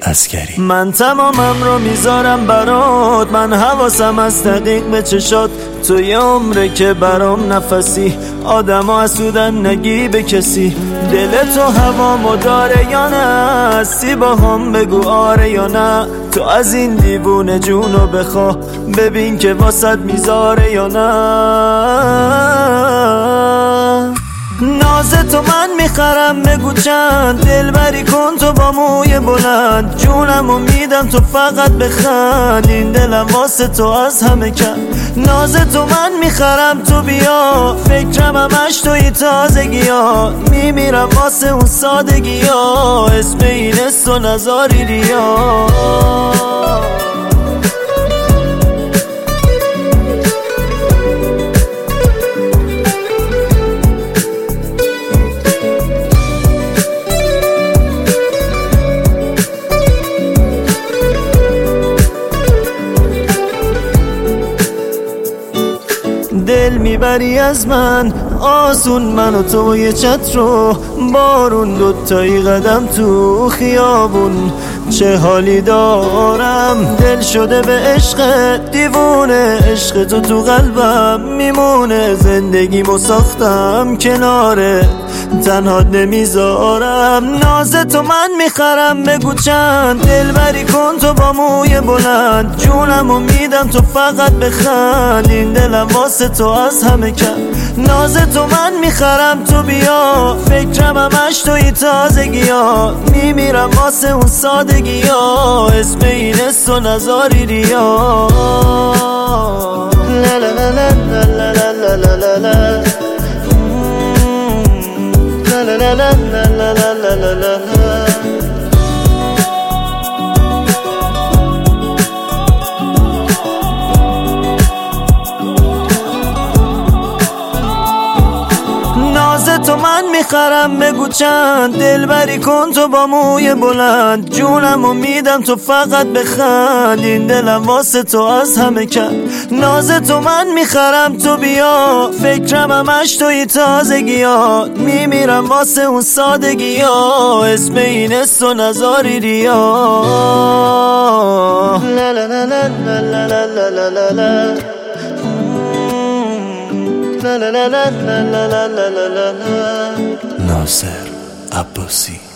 عسکری. من تمامم رو میذارم برات، من حواسم از دقیق به چشات، تو یه عمره که برام نفسی، آدم ها حسودن نگی به کسی، دل تو هوامو داره یا نه، هستی با هم بگو آره یا نه، تو از این دیوونه جونو بخوا، ببین که واسط میذاره یا نه. ناز تو من میخرم بگو چند، دلبری کن تو با موی بلند، جونمو میدم تو فقط بخند، این دلم واسه تو از همه کم. ناز تو من میخرم تو بیا، فکرم همش توی تازگی ها، میمیرم واسه اون سادگی ها، اسم این است و نزاری ریا. دل میبری از من آسون، من و تو یه چت رو بارون، دوتایی قدم تو خیابون، چه حالی دارم، دل شده به عشق دیوونه، عشق تو تو قلبم میمونه، زندگیمو ساختم کناره، تنها نمیذارم. ناز تو من میخرم بگو چند، دلبری کن تو با موی بلند، جونمو میدم تو فقط بخند، این دلم واسه تو از همه کم. ناز تو من میخرم تو بیا، فکرم همش توی تازگی ها، میمیرم واسه اون سادگی ها، اسم این است و نزاری ریا. لا لا لا لا لا لا لا لا لا لا لا لا لا لا لا. ناز تو من میخرم بگو چند، دلبری کن تو با موی بلند، جونمو میدم تو فقط بخند، این دلم واسه تو از همه کم. ناز تو من میخرم تو بیا، فکرم همش توی تازگی ها، میمیرم واسه اون سادگی ها، اسم این است و نزاری ریا. لا لا لا لا لا لا لا لا لا. ناصر عباسی.